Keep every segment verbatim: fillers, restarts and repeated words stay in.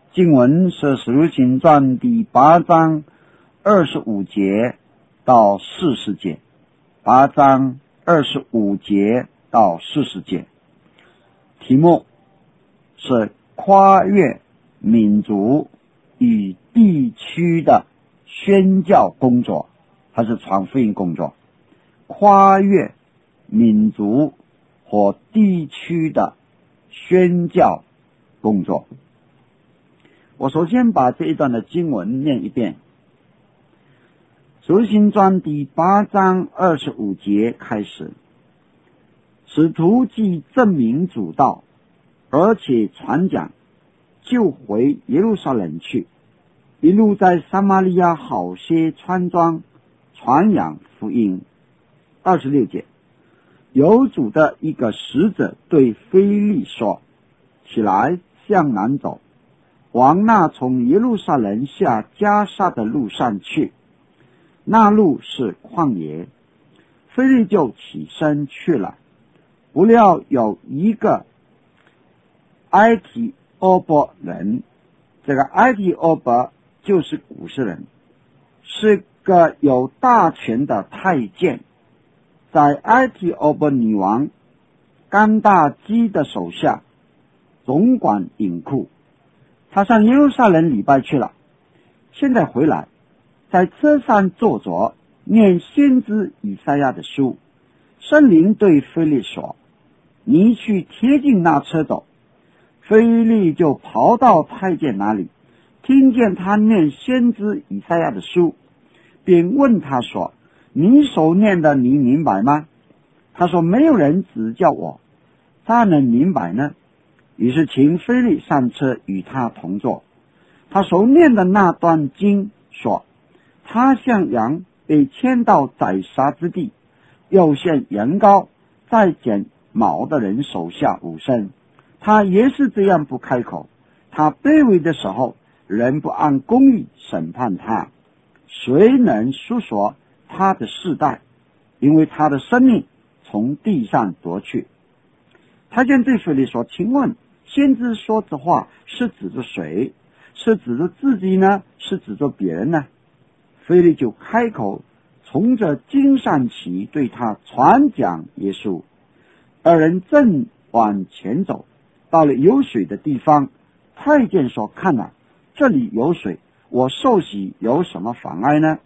经文是使徒行传第八章二十五节到四十节，八章二十五节到四十节，题目是跨越民族与地区的宣教工作，还是传福音工作？跨越民族和地区的宣教工作。我首先把这一段的经文念一遍。使徒行传第八章二十五节开始，使徒既证明主道，而且传讲，就回耶路撒冷去，一路在撒玛利亚好些村庄传扬福音。二十六节，有主的一个使者对腓利说，起来向南走，往那从耶路撒冷下迦萨的路上去，那路是旷野。腓利就起身去了，不料有一个埃提欧伯人，这个埃提欧伯就是古实人，是个有大权的太监，在埃提欧伯女王甘大基的手下总管银库。他上耶路撒冷礼拜去了，现在回来，在车上坐着念先知以赛亚的书。圣灵对腓利说，你去贴近那车走。腓利就跑到太监那里，听见他念先知以赛亚的书，便问他说，你所念的你明白吗？他说，没有人指教我，他能明白呢？于是请腓利上车与他同坐。他所念的那段经说，他像羊被牵到宰杀之地，又像羊羔在剪毛的人手下无声。他也是这样不开口。他卑微的时候，人不按公义审判他，谁能述说他的世代？因为他的生命从地上夺去。太监对腓利说，请问先知说这话是指着谁？是指着自己呢？是指着别人呢？腓利就开口，从这经上起对他传讲耶稣。二人正往前走，到了有水的地方，太监说，看哪，这里有水，我受洗有什么妨碍呢？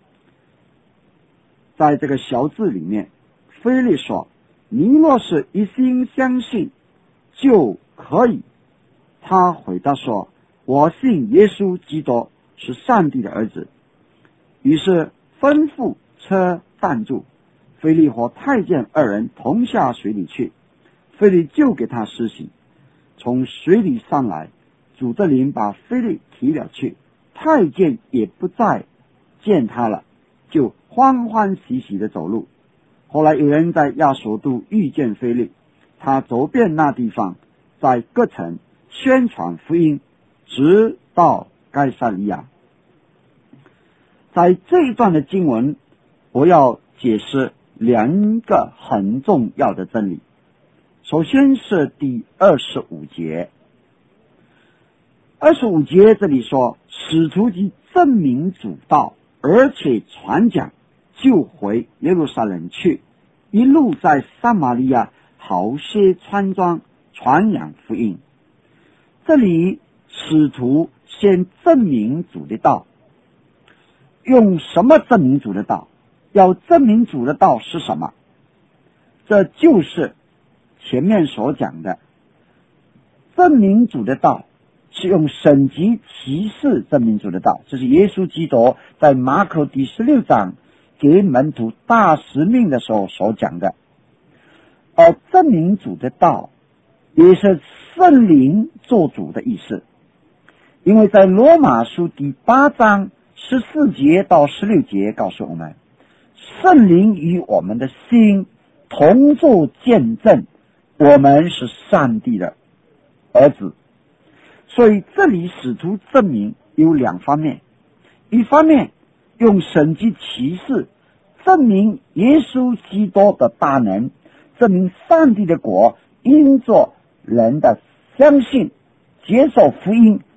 在这个小字里面，腓利说，你若是一心相信就可以。他回答说，我信耶稣基督是上帝的儿子。于是吩咐车站住，腓利和太监二人同下水里去，腓利就给他施洗。从水里上来，主的灵把腓利提了去，太监也不再见他了，就欢欢喜喜的走路。后来有人在亚索度遇见腓利，他走遍那地方，在各城宣传福音，直到该撒利亚。在这一段的经文，我要解释两个很重要的真理。首先是第二十五节，二十五节这里说，使徒既证明主道，而且传讲，就回耶路撒冷去，一路在撒玛利亚好些村庄传扬福音。这里使徒先证明主的道。用什么证明主的道？要证明主的道是什么？这就是前面所讲的，证明主的道是用神迹奇事证明主的道。这是耶稣基督在马可第十六章给门徒大使命的时候所讲的。而证明主的道也是圣灵做主的意思，因为在罗马书第八章十四节到十六节告诉我们，圣灵与我们的心同作见证，我们是上帝的儿子。所以这里使徒证明有两方面，一方面用神迹奇事证明耶稣基督的大能，证明上帝的国因着人的相信接受福音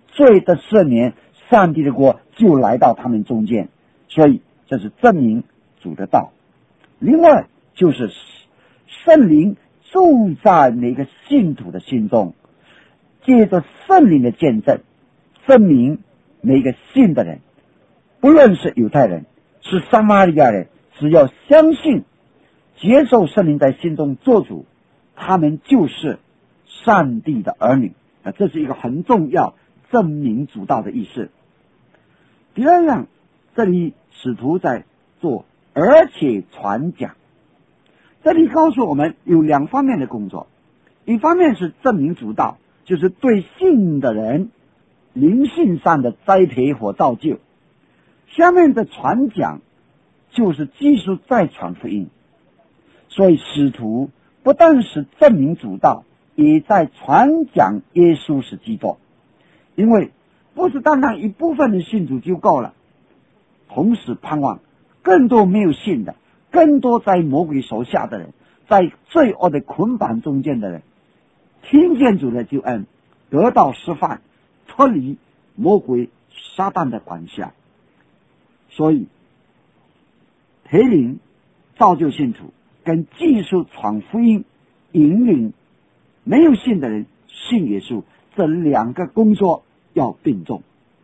罪的赦免，上帝的国就来到他们中间。所以这是证明主的道。另外就是圣灵住在每个信徒的心中，借着圣灵的见证，证明每个信的人，不论是犹太人是撒玛利亚人，只要相信接受圣灵在心中做主，他们就是上帝的儿女。啊，这是一个很重要证明主道的意思。第二样，这里使徒在做而且传讲，这里告诉我们有两方面的工作，一方面是证明主道，就是对信的人灵性上的栽培和造就，下面的传讲就是继续再传福音。所以使徒不但是证明主道，也在传讲耶稣是基督。因为不是单单一部分的信主就够了，同时盼望更多没有信的，更多在魔鬼手下的人，在罪恶的捆绑中间的人，听见主的救恩，得到释放，脱离魔鬼撒旦的管辖。所以培灵造就信徒跟继续传福音引领没有信的人信耶稣，这两个工作要并重。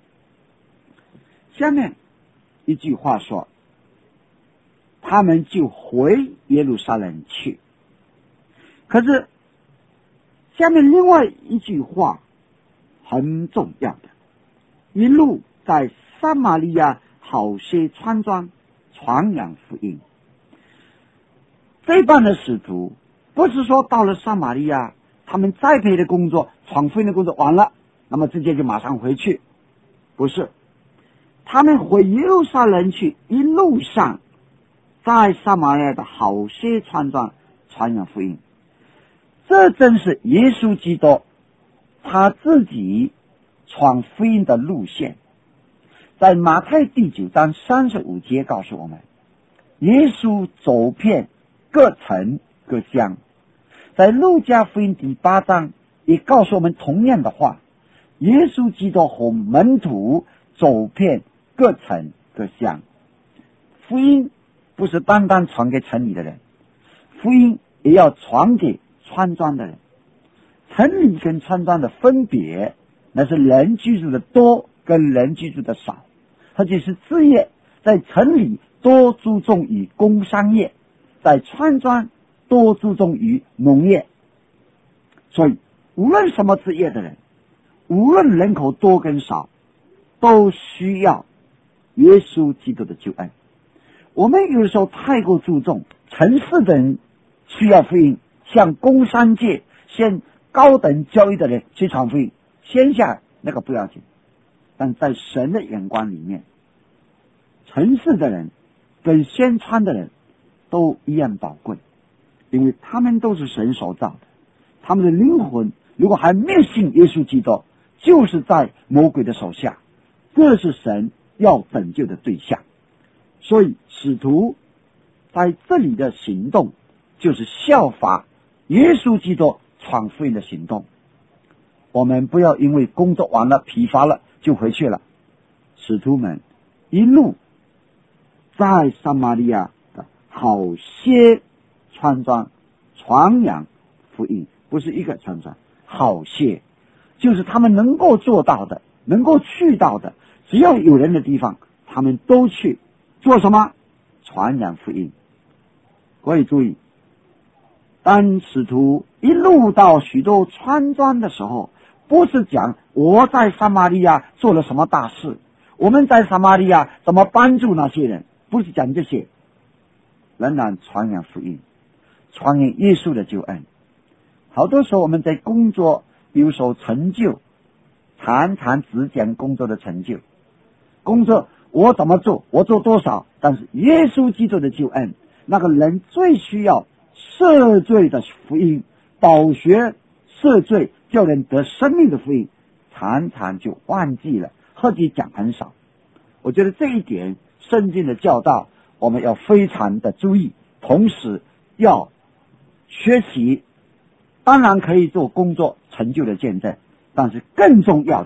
下面一句话说，他们就回耶路撒冷去。可是下面另外一句话很重要的，一路在撒玛利亚好些村庄传扬福音。这般的使徒不是说到了撒玛利亚，他们栽培的工作传福音的工作完了，那么直接就马上回去，不是，他们回耶路撒冷去，一路上在撒玛利亚的好些村庄传扬福音。这正是耶稣基督他自己传福音的路线。在马太第九章三十五节告诉我们，耶稣走遍各城各乡。在路加福音第八章也告诉我们同样的话，耶稣基督和门徒走遍各城各乡。福音不是单单传给城里的人，福音也要传给村庄的人。城里跟村庄的分别，那是人居住的多跟人居住的少。它就是职业，在城里多注重于工商业，在村庄多注重于农业。所以无论什么职业的人，无论人口多跟少，都需要耶稣基督的救恩。我们有的时候太过注重城市的人需要福音，像工商界先高等教育的人去传福音，线下那个不要紧，但在神的眼光里面，城市的人跟宣传的人都一样宝贵，因为他们都是神所造的，他们的灵魂如果还没有信耶稣基督，就是在魔鬼的手下，这是神要拯救的对象。所以使徒在这里的行动就是效法耶稣基督传福音的行动。我们不要因为工作完了疲乏了就回去了。使徒们一路在撒玛利亚的好些村庄传扬福音，不是一个村庄，好些，就是他们能够做到的，能够去到的，只要有人的地方他们都去做什么？传扬福音。各位注意，当使徒一路到许多村庄的时候，不是讲我在撒玛利亚做了什么大事，我们在撒玛利亚怎么帮助那些人，不是讲这些，仍然传扬福音，传扬耶稣的救恩。好多时候我们在工作有所成就，常常只讲工作的成就，工作我怎么做，我做多少，但是耶稣基督的救恩，那个人最需要赦罪的福音，保学赦罪叫人得生命的福音，常常就忘记了，或者讲很少。我觉得这一点圣经的教导我们要非常的注意，同时要学习。当然可以做工作成就的见证，但是更重要的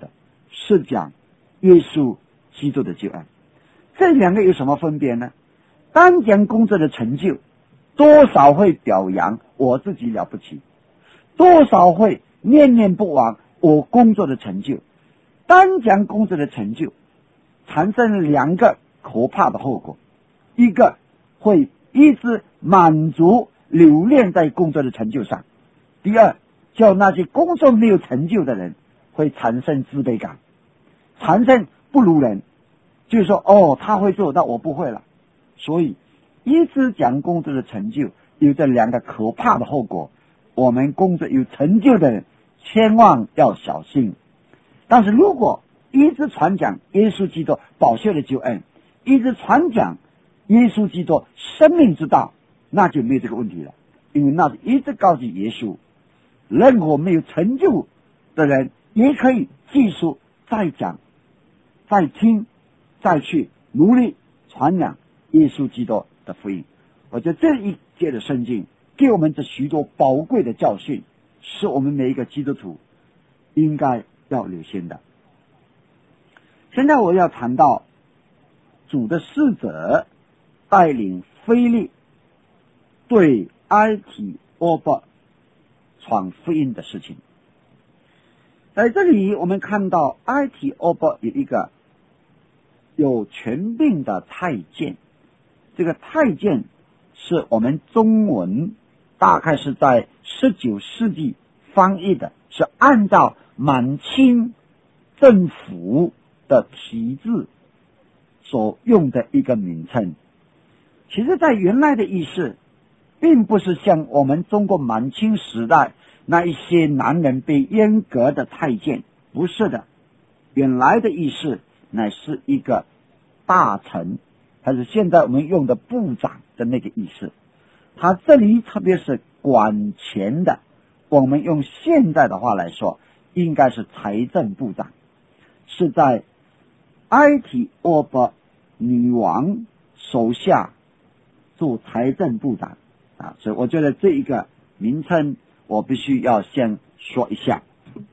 是讲耶稣基督的救恩。这两个有什么分别呢？单讲工作的成就，多少会表扬我自己了不起，多少会念念不忘我工作的成就。单讲工作的成就，产生了两个可怕的后果：一个会一直满足留恋在工作的成就上；第二，叫那些工作没有成就的人会产生自卑感，产生不如人，就是说哦，他会做到我不会了。所以一直讲工作的成就有这两个可怕的后果，我们工作有成就的人千万要小心。但是如果一直传讲耶稣基督宝血的救恩，一直传讲耶稣基督生命之道，那就没有这个问题了。因为那是一直告诉耶稣，任何没有成就的人也可以继续再讲再听再去努力传扬耶稣基督的福音。我觉得这一节的圣经给我们这许多宝贵的教训，是我们每一个基督徒应该要留心的。现在我要谈到主的使者带领腓力对埃提欧巴传福音的事情。在这里我们看到埃提欧巴有一个有权柄的太监，这个太监是我们中文大概是在十九世纪翻译的，是按照满清政府的体制所用的一个名称。其实在原来的意思并不是像我们中国满清时代那一些男人被阉割的太监，不是的，原来的意思乃是一个大臣，还是现在我们用的部长的那个意思。他这里特别是管钱的，我们用现在的话来说应该是财政部长，是在埃提欧巴女王手下做财政部长啊，所以我觉得这一个名称我必须要先说一下。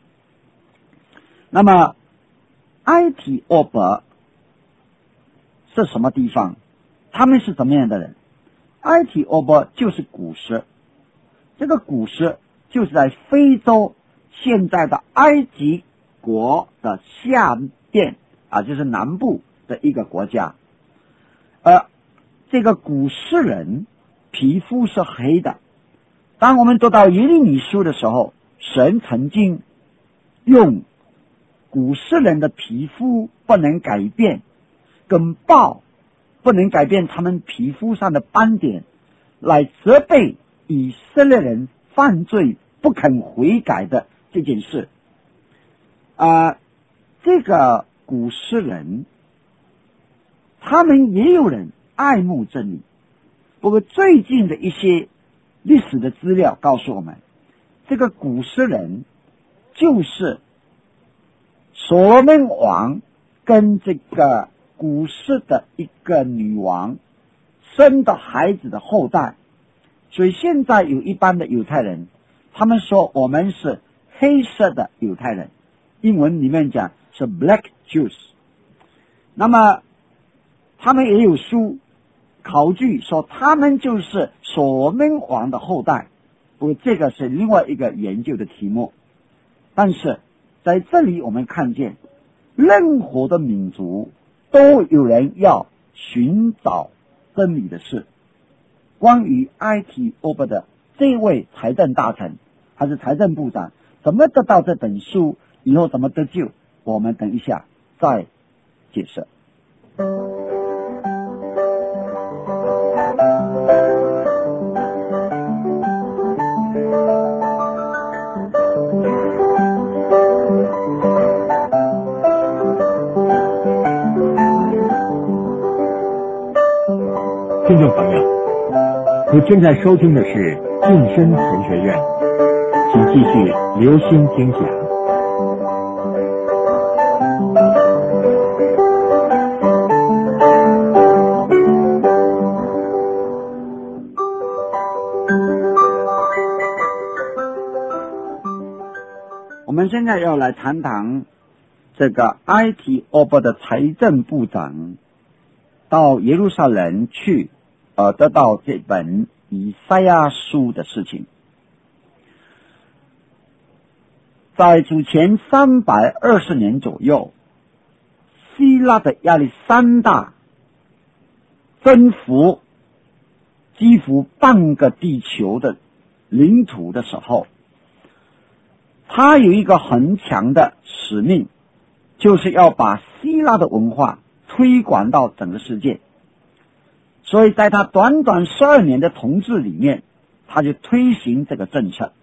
那么埃提欧巴是什么地方？他们是怎么样的人？埃提欧巴就是古时，这个古时就是在非洲现在的埃及国的下边啊，就是南部的一个国家。而这个古诗人皮肤是黑的。当我们读到耶利米书的时候，神曾经用古诗人的皮肤不能改变，跟豹不能改变他们皮肤上的斑点，来责备以色列人犯罪不肯悔改的这件事。啊、呃，这个古诗人他们也有人爱慕真理，不过最近的一些历史的资料告诉我们，这个古诗人就是所罗门王跟这个古时的一个女王生的孩子的后代。所以现在有一般的犹太人，他们说我们是黑色的犹太人，英文里面讲是 Black Jews。 那么他们也有书考据说他们就是所罗门王的后代，不过这个是另外一个研究的题目。但是在这里我们看见任何的民族都有人要寻找真理的事。关于埃提欧巴的这位财政大臣还是财政部长怎么得到这本书，以后怎么得救，我们等一下再解释。 听众朋友，你正在收听的是晋身神学院，请继续留心听讲。 我们现在要来谈谈这个埃提俄伯的财政部长到耶路撒冷去，而得到这本以赛亚书的事情。在主前三百二十年左右，希腊的亚历山大征服几乎半个地球的领土的时候，他有一个很强的使命，就是要把希腊的文化推广到整个世界。所以在他短短十二年的统治里面，他就推行这个政策。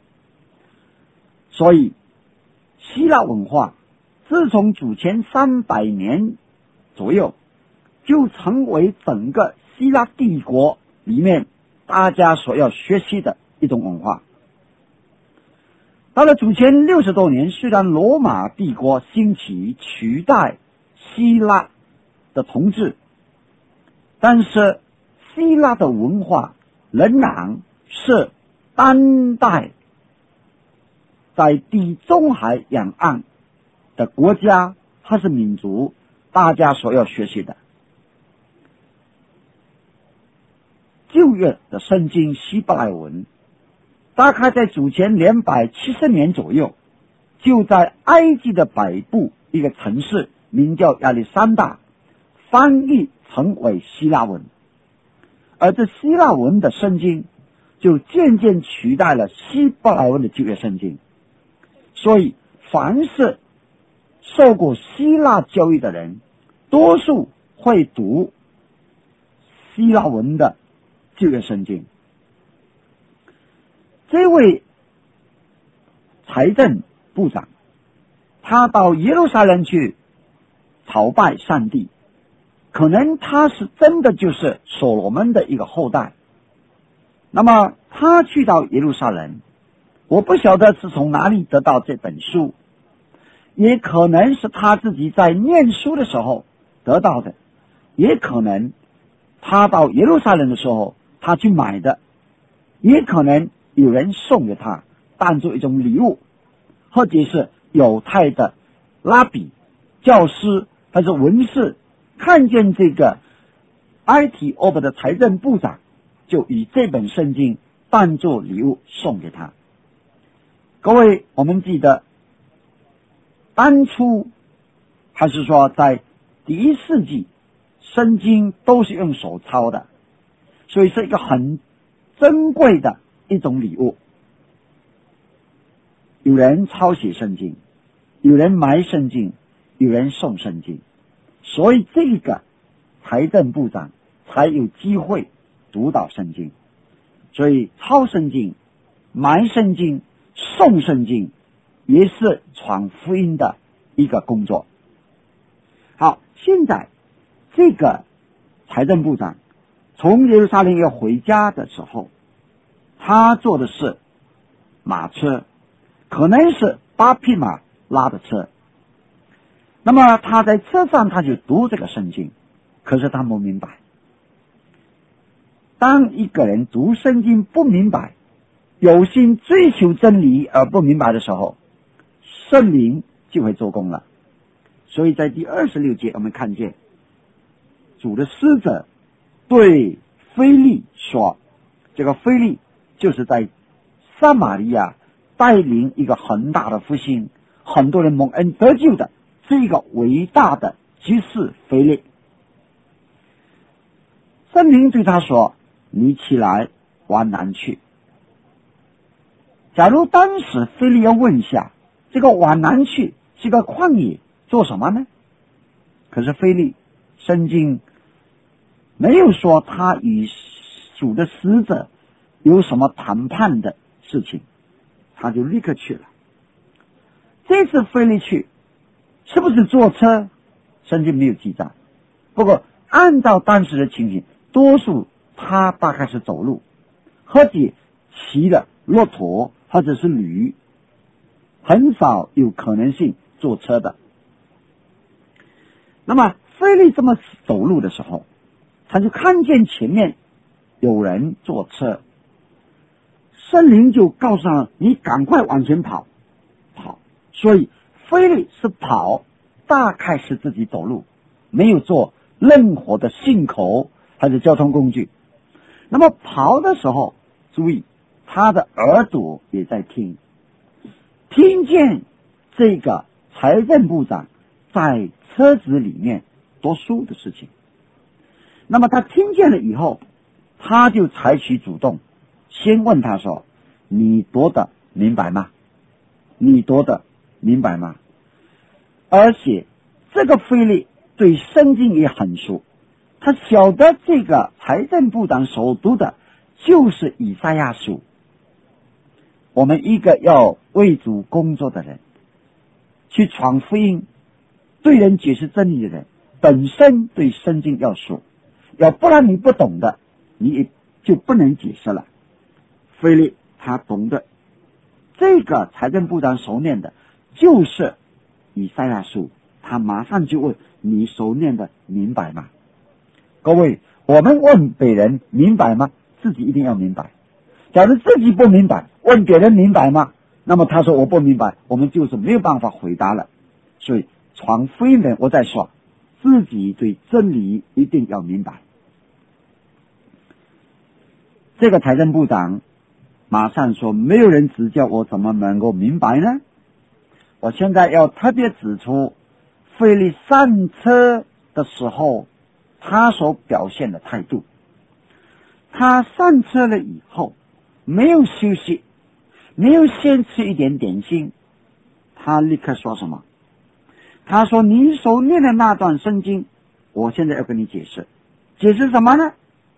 所以希腊文化自从主前三百年左右，就成为整个希腊帝国里面大家所要学习的一种文化。到了主前六十多年，虽然罗马帝国兴起取代希腊的统治，但是希腊的文化仍然是当代在地中海沿岸的国家还是民族大家所要学习的。旧约的圣经希伯来文大概在主前两百七十年左右，就在埃及的北部一个城市名叫亚历山大翻译成为希腊文，而这希腊文的圣经就渐渐取代了希伯来文的旧约圣经。所以凡是受过希腊教育的人，多数会读希腊文的旧约圣经。这位财政部长他到耶路撒冷去朝拜上帝，可能他是真的就是所罗门的一个后代。那么他去到耶路撒冷，我不晓得是从哪里得到这本书，也可能是他自己在念书的时候得到的，也可能他到耶路撒冷的时候他去买的，也可能有人送给他当作一种礼物，或者是犹太的拉比教师还是文士看见这个埃提俄伯的财政部长，就以这本圣经当作礼物送给他。各位，我们记得当初还是说在第一世纪，圣经都是用手抄的，所以是一个很珍贵的一种礼物。有人抄写圣经，有人买圣经，有人送圣经，所以这个财政部长才有机会读到圣经。所以抄圣经、买圣经、送圣经也是传福音的一个工作。好，现在这个财政部长从耶路撒冷要回家的时候，他坐的是马车，可能是八匹马拉的车。那么他在车上他就读这个圣经，可是他不明白。当一个人读圣经不明白，有心追求真理而不明白的时候，圣灵就会做工了。所以在第二十六节我们看见主的使者对腓利说，这个腓利就是在撒玛利亚带领一个很大的复兴，很多人蒙恩得救的这个伟大的执事腓利。圣灵对他说，你起来往南去。假如当时腓利要问一下，这个往南去是个旷野，做什么呢？可是腓利圣经没有说他与主的使者有什么谈判的事情，他就立刻去了。这次腓利去是不是坐车，圣经没有记载，不过按照当时的情形，多数他大概是走路，或者骑的骆驼或者是驴，很少有可能性坐车的。那么腓利这么走路的时候，他就看见前面有人坐车，圣灵就告诉他，你赶快往前跑跑。所以腓利是跑，大概是自己走路，没有做任何的信口还是交通工具。那么跑的时候，注意他的耳朵也在听，听见这个财政部长在车子里面读书的事情。那么他听见了以后，他就采取主动，先问他说：你读的明白吗？你读的明白吗？而且这个腓利对圣经也很熟，他晓得这个财政部长所读的就是以赛亚书。我们一个要为主工作的人，去传福音，对人解释真理的人，本身对圣经要熟，要不然你不懂的，你也就不能解释了。腓利他懂得这个财政部长所念的就是以赛亚书，他马上就问：你所念的明白吗？各位，我们问别人明白吗？自己一定要明白。假如自己不明白，问别人明白吗？那么他说我不明白，我们就是没有办法回答了。所以传福音人，我在说，自己对真理一定要明白。这个财政部长马上说：没有人指教我，怎么能够明白呢？我现在要特别指出腓利上车的时候他所表现的态度。他上车了以后没有休息，没有先吃一点点心，他立刻说什么？他说：你所念的那段圣经，我现在要跟你解释。解释什么呢？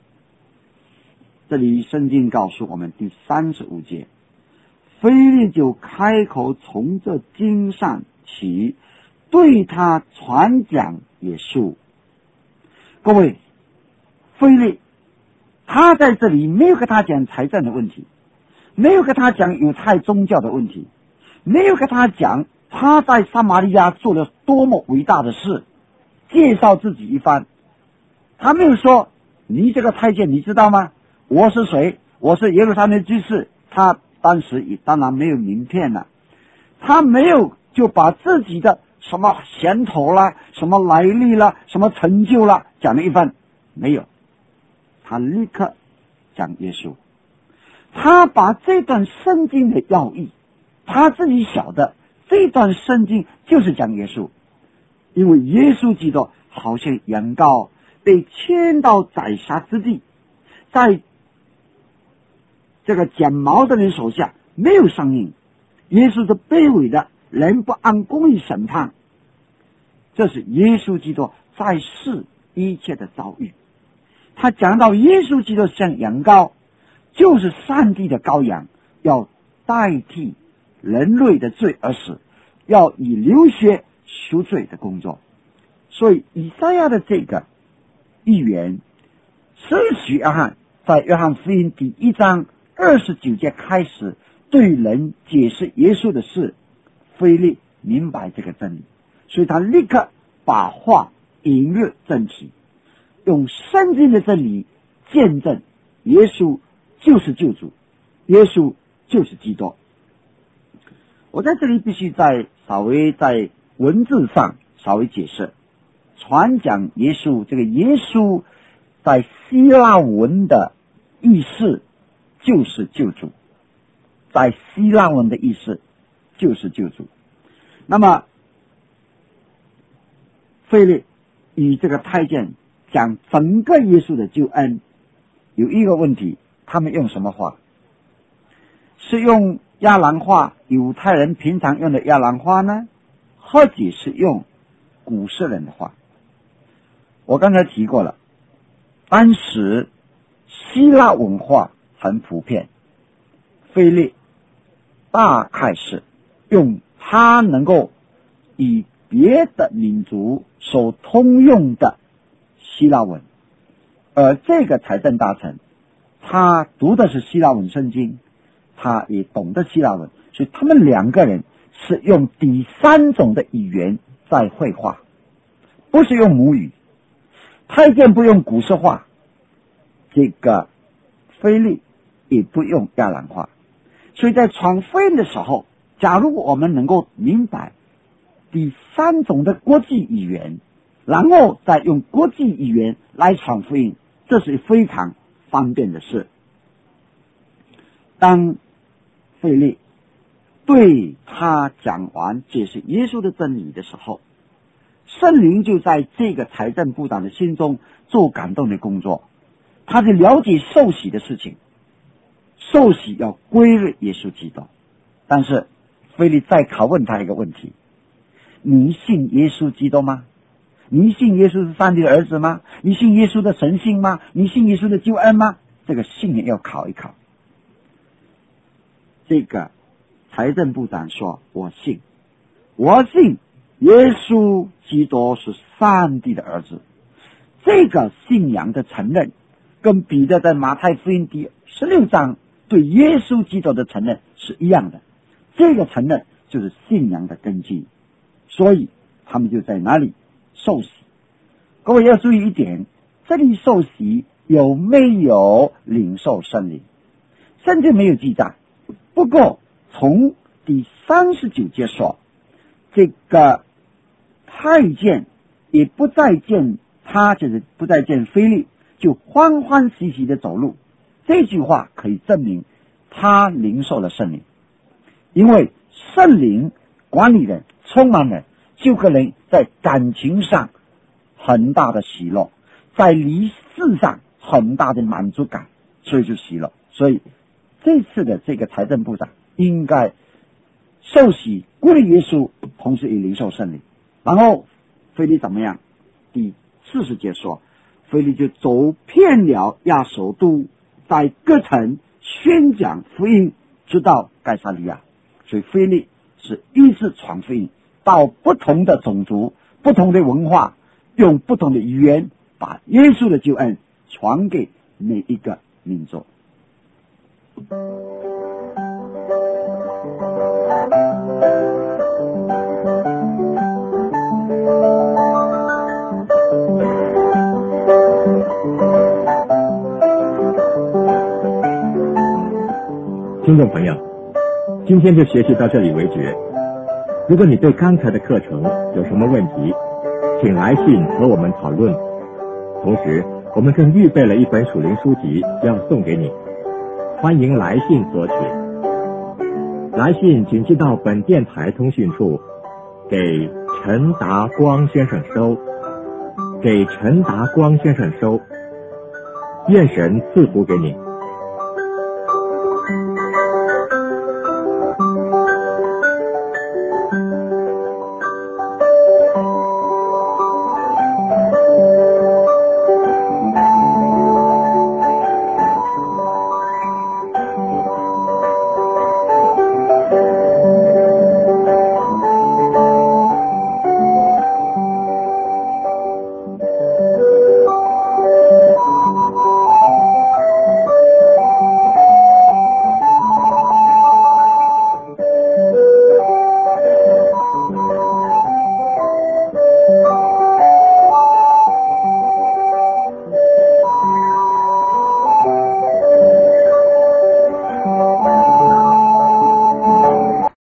这里圣经告诉我们第三十五节，腓利就开口从这经上起，对他传讲耶稣。各位，腓利他在这里没有跟他讲财政的问题，没有跟他讲犹太宗教的问题，没有跟他讲他在撒玛利亚做了多么伟大的事，介绍自己一番。他没有说：你这个太监你知道吗？我是谁？我是耶路撒冷居士。他当时也当然没有名片了，他没有就把自己的什么衔头啦、什么来历啦、什么成就啦讲了一番，没有。他立刻讲耶稣，他把这段圣经的要义，他自己晓得这段圣经就是讲耶稣，因为耶稣基督好像羊羔被牵到宰杀之地，在这个剪毛的人手下没有上映，耶稣是卑微的，人不按公义审判，这是耶稣基督在世一切的遭遇。他讲到耶稣基督像羊羔，就是上帝的羔羊，要代替人类的罪而死，要以流血赎罪的工作。所以以赛亚的这个预言，使许约翰在约翰福音第一章二十九节开始对人解释耶稣的事，腓利明白这个真理，所以他立刻把话引入正题，用圣经的真理见证耶稣就是救主，耶稣就是基督。我在这里必须再稍微在文字上稍微解释，传讲耶稣，这个耶稣在希腊文的意思就是救主，在希腊文的意思就是救主。那么腓利与这个太监讲整个耶稣的救恩，有一个问题，他们用什么话？是用亚兰话，犹太人平常用的亚兰话呢，或者是用古时人的话？我刚才提过了，当时希腊文化很普遍，腓利大概是用他能够以别的民族所通用的希腊文，而这个财政大臣他读的是希腊文圣经，他也懂得希腊文，所以他们两个人是用第三种的语言在绘画，不是用母语。太监不用古时话，这个腓利也不用亚兰话，所以在传福音的时候，假如我们能够明白第三种的国际语言，然后再用国际语言来传福音，这是非常方便的事。当腓力对他讲完解释耶稣的真理的时候，圣灵就在这个财政部长的心中做感动的工作。他就了解受洗的事情，受洗要归入耶稣基督。但是腓力再拷问他一个问题：你信耶稣基督吗？你信耶稣是上帝的儿子吗？你信耶稣的神性吗？你信耶稣的救恩吗？这个信念要考一考。这个财政部长说：我信，我信耶稣基督是上帝的儿子。这个信仰的承认跟彼得在马太福音第十六章对耶稣基督的承认是一样的，这个承认就是信仰的根基。所以他们就在哪里受洗。各位要注意一点，这里受洗有没有领受圣灵？圣经没有记载。不过从第三十九节说，这个太监也不再见他，就是不再见腓力，就欢欢喜喜的走路。这句话可以证明他领受了圣灵，因为圣灵管理人充满人，就可能在感情上很大的喜乐，在理事上很大的满足感，所以就喜乐。所以这次的这个财政部长应该受洗归了耶稣，同时也领受圣灵。然后腓力怎么样？第四十节说，腓力就走遍了亚述都，在各城宣讲福音，直到该撒利亚。所以腓力是一直传福音到不同的种族、不同的文化，用不同的语言把耶稣的救恩传给每一个民族。 听众朋友，今天就学习到这里为止。如果你对刚才的课程有什么问题，请来信和我们讨论。同时我们更预备了一本属灵书籍要送给你，欢迎来信索取。来信请寄到本电台通讯处，给陈达光先生收，给陈达光先生收。愿神赐福给你。